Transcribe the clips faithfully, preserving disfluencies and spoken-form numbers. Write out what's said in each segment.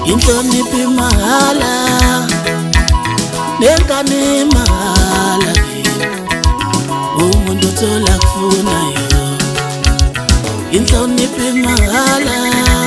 inhlonipho imahala nengane imahala umuntu uthola kufunayo inhlonipho imahala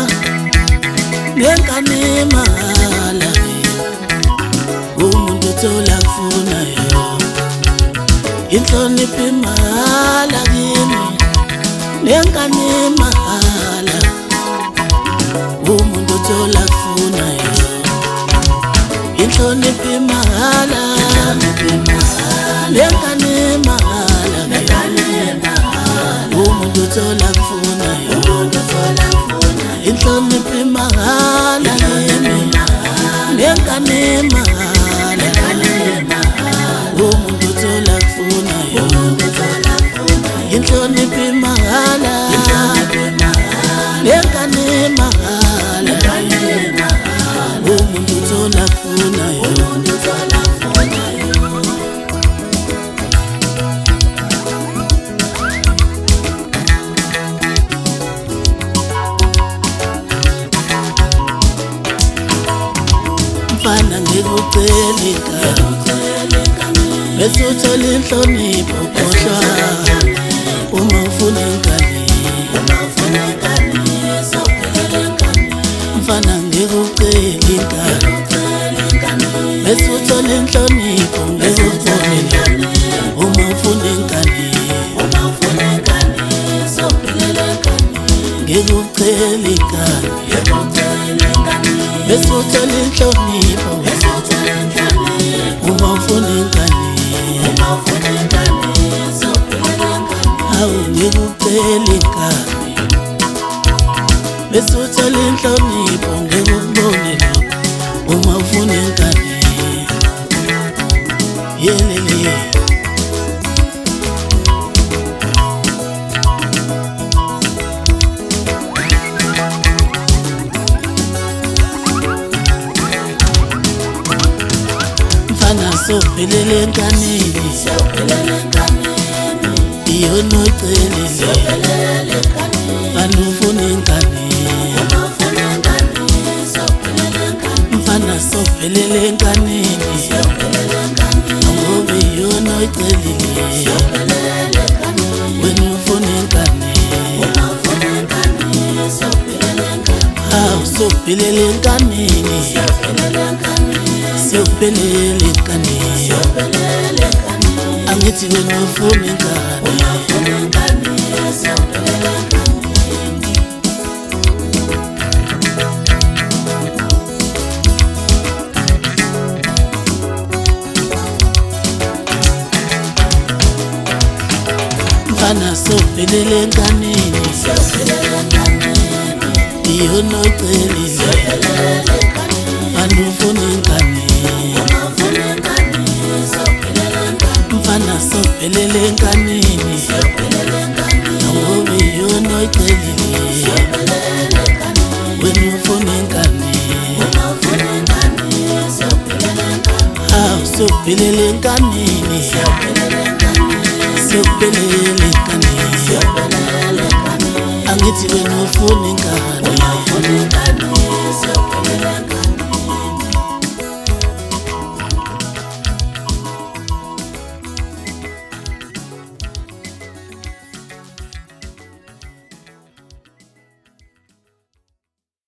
nengane imahala umuntu uthola kufunayo inhlonipho imahala kimi nengane imahala umuntu uthola kufunayo inhlonipho imahala nengane imahala umuntu uthola kufunayo inhlonipho imahala nengane imahala umuntu uthola kufunayo inhlonipho imahala nengane imahala umuntu uthola kufunayo mfana ngikucela igama bese uthola inhlonipho khohlwa uma ufuna ingane mfana ngikucela igama bese uthola inhlonipho ngikubonile uma ufuna ingane ngikucela igama bese uthola inhlonipho uma ufuna ingane awu ngikucela igama bese uthola inhlonipho ngikubonile uma ufuna ingane yelele mfana sophelele enkanini iyona ocelile mfana ufuna ingane mfana sophelele enkanini ngoba iyona ocelile wena ufuna ingane awu sophelele enkanini sophelele enkanini angithi wena ufuna ingane mfana sophelele enkanini iyona ocelile mfana ufuna ingane mfana sophelele enkanini ngoba iyona ocelile wena ufuna ingane awu sophelele enkanini sophelele enkanini angithi wena ufuna ingane